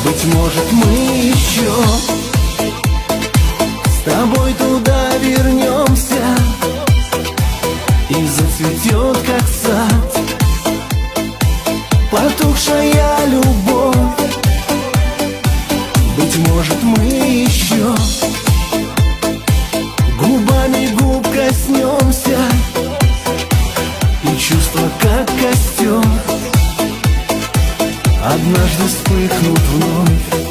Быть может, мы еще с тобой туда вернемся, и зацветет, как сад, потухшая любовь. Быть может, мы еще губами губ коснемся, и чувства, как костер, однажды вспыхнут вновь.